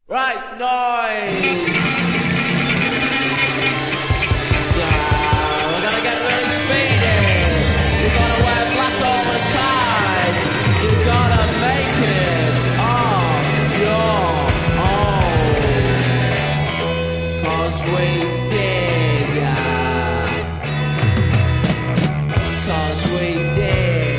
Right noise. We're gonna get really speedy. You're gonna wear black all the time. You gotta make it on your own. 'Cause we dig. 'Cause we dig.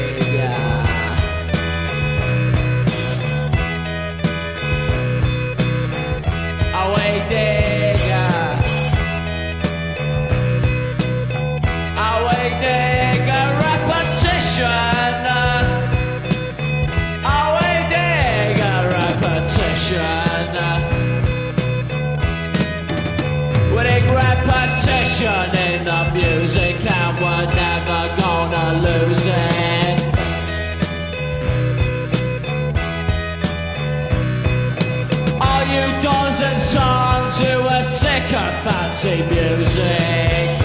Repetition in the music, and we're never gonna lose it. All you dons and sons who are sick of fancy music,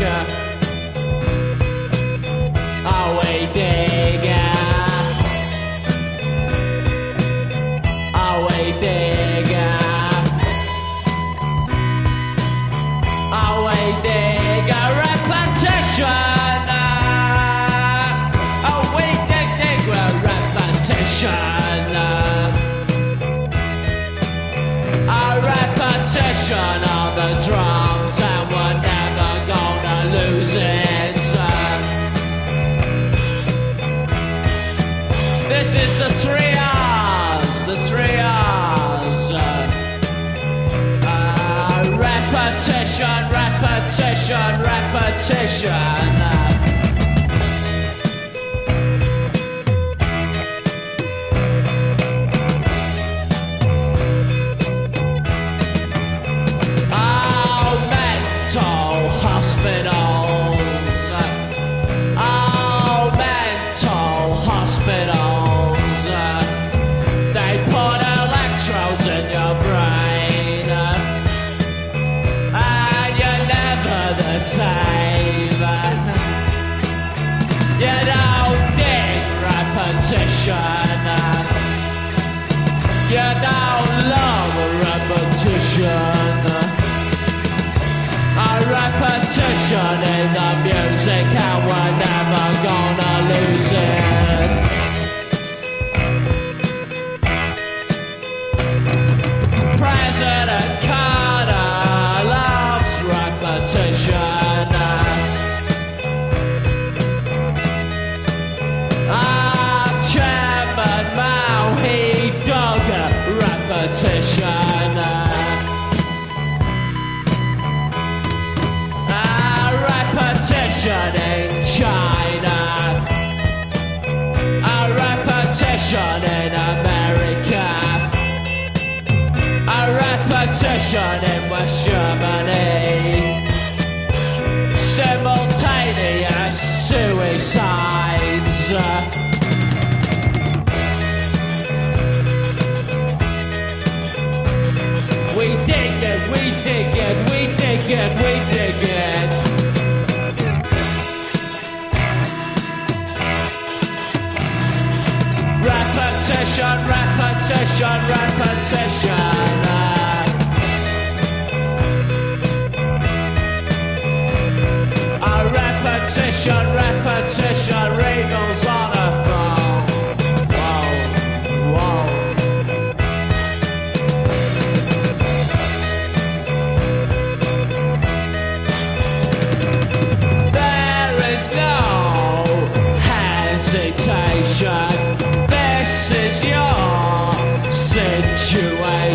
are we digger? Are we digger? Dig a repetition. Oh, we dig a repetition. A repetition on the drums, and we're never gonna lose it. This is the 3 R's, the 3 R's. Repetition, repetition, repetition. Oh, mental hospitals. Oh, mental hospitals. They put electrodes in your brain, and you're never the same. You don't dig repetition. You don't love repetition. A repetition in the music, and we're never gonna lose it. President Carter loves repetition. Chairman Mao, he dug repetition. Repetition in China. A repetition in America. A repetition in West Germany. Simultaneous suicides. We dig it, we dig it, we dig it, we dig it. Repetition, repetition, repetition. A repetition, repetition, Regal's on a phone. Whoa, whoa. There is no hesitation. This is your situation.